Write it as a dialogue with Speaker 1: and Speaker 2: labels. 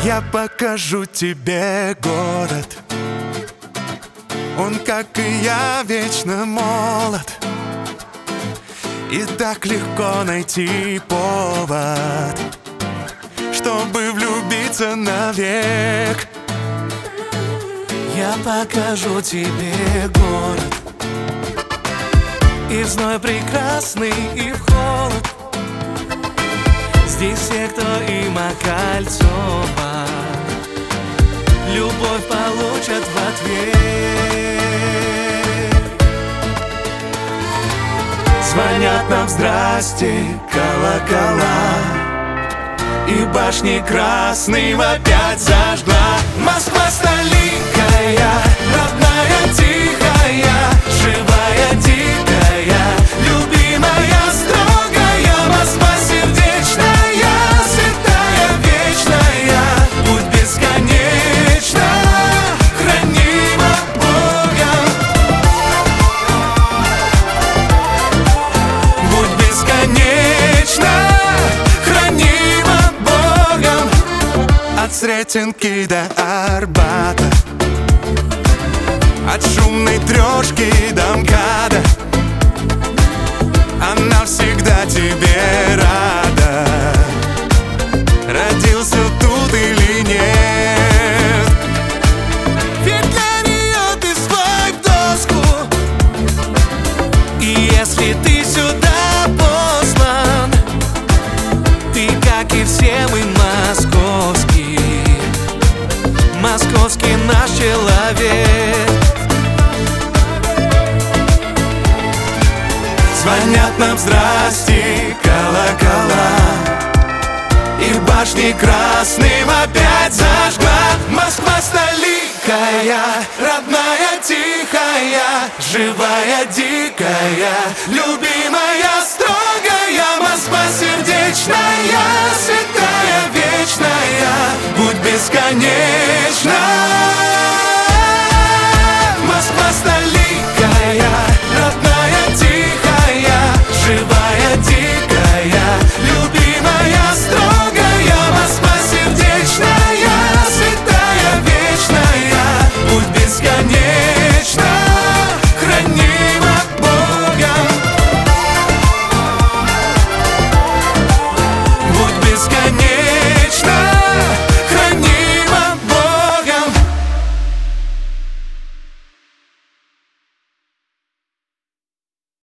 Speaker 1: Я покажу тебе город. Он, как и я, вечно молод. И так легко найти повод, чтобы влюбиться навек.
Speaker 2: Я покажу тебе город. И в зной прекрасный, и в холод. Здесь все, кто им окольцован, любовь получат в ответ.
Speaker 1: Звонят нам здрасте колокола, и башни красным опять зажгла. Москва столикая, родная тихая, живая дикая, любимая строгая. Москва сердечная, святая вечная, будь бесконечно хранима Богом. Будь бесконечно хранима Богом. От Сретенки до Арбата, от шумной трешки до МКАДа, она всегда тебе рада. Родился тут или нет, ведь для нее ты свой в доску.
Speaker 2: И если ты сюда послан, ты, как и все мы, московский наш человек.
Speaker 1: Звонят нам здрасте колокола, и башни красным опять зажгла. Москва столикая, родная тихая, живая дикая, любимая строгая. Москва сердечная,